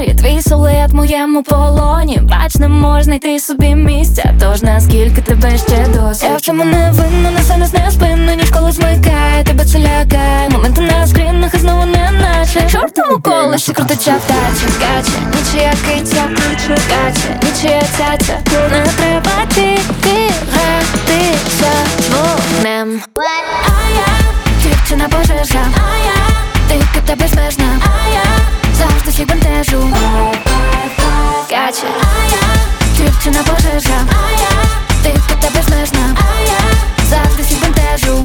долоні, твій силует в моєму полоні. Бач, не можна йти собі місця, тож наскільки тебе ще досить. Я в чому не винна, несе не знаю спину, ніж коли змикає, тебе це лякає. Моменти на скрінах і знову не наче чортому колесі крутиться вдача. Гача, нічия киця, гача, нічия цяця. Не треба тільки гратися з вогнем. А я дівчина пожежа, а я дика та безмежна, а я завжди всіх бентежу. Гача, а я дівчина пожежа, а я дика та безмежна, а я завжди всіх бентежу.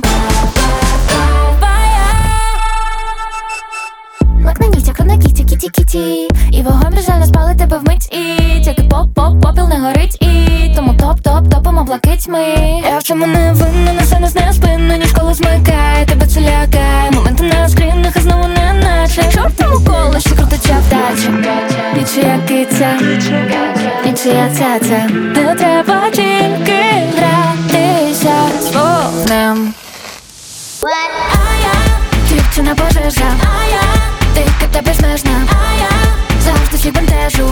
Лак на нігтях, кров на кіті, кіті-кіті. І вогонь бажально спали тебе вмить. І тільки поп-поп, попіл не горить. І тому топ-топ-топимо блакить ми. Я в чому не винна, несе не знаю спину, ніж коли змикає, тебе це лякає. Моменти на скрінах і знову не наче чортому колесі крутиться вдача. Нічия киця, нічия цяця. Не треба тільки гратися з вогнем. А я дівчина пожежа, а я дика та безмежна, а я завжди всіх бентежу.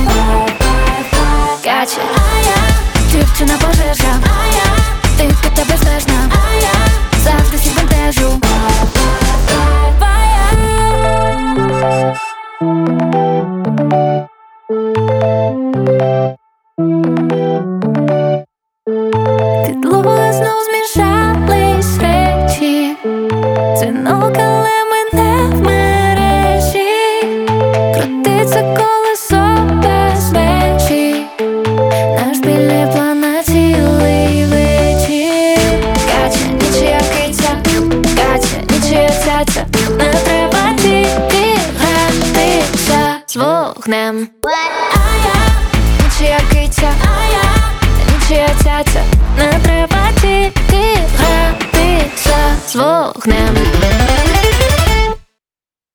Гача, а я дівчина пожежа, а я дика та безмежна, а я завжди всіх бентежу. Підлога знов змішались речі, дзвінок, але ми не в мережі. Крутиться колесо без межі, наш спільний план на цілий вечір. Гача, нічия киця, гача, нічия цяця. Не треба тільки гратися з вогнем. А я нічия киця, а я нічия цяця. Не треба тільки гратися з вогнем.